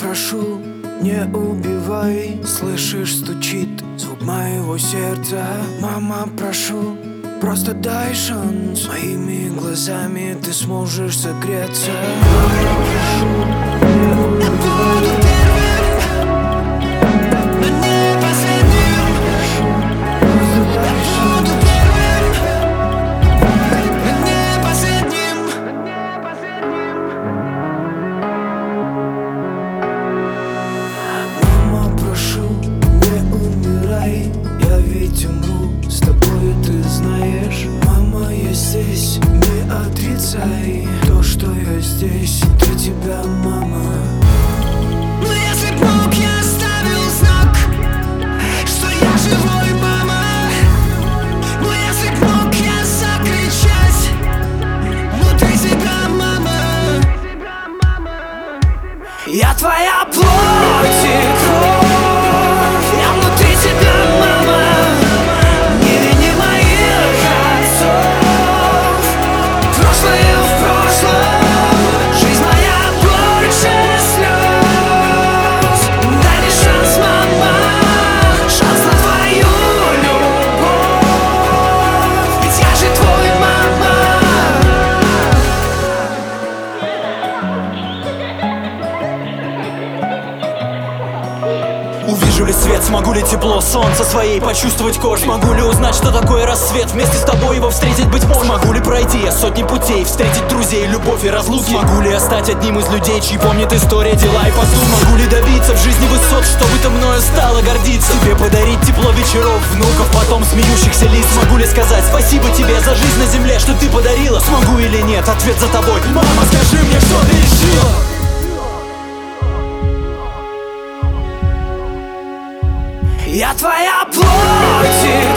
прошу, не убивай. Слышишь, стучит звук моего сердца. Мама, прошу, просто дай шанс. Моими глазами ты сможешь согреться. Мама, прошу, не убивай. Я ведь умру с тобой, ты знаешь. Мама, я здесь, не отрицай то, что я здесь для тебя, мама. Но если б мог, я оставил знак, что я живой, мама. Но если б мог, я закричать внутри тебя, мама. Я твоя плоть и кровь. Я внутри тебя, мама. Не вини моих отцов. Прошлое в прошлом. Жизнь моя больше слез. Дай мне шанс, мама. Шанс на твою любовь. Ведь я же твой, мама. Увижу ли свет, смогу ли тепло солнца своей почувствовать кожей? Смогу ли узнать, что такое рассвет, вместе с тобой его встретить, быть может? Смогу ли пройти я сотни путей, встретить друзей, любовь и разлуки? Смогу ли я стать одним из людей, чьи помнит история, дела и поступки? Смогу ли добиться в жизни высот, чтобы ты мною стало гордиться? Тебе подарить тепло вечеров, внуков, потом смеющихся лиц? Смогу ли сказать спасибо тебе за жизнь на земле, что ты подарила? Смогу или нет, ответ за тобой. Мама, скажи мне, что ты решила? Я твоя плоть.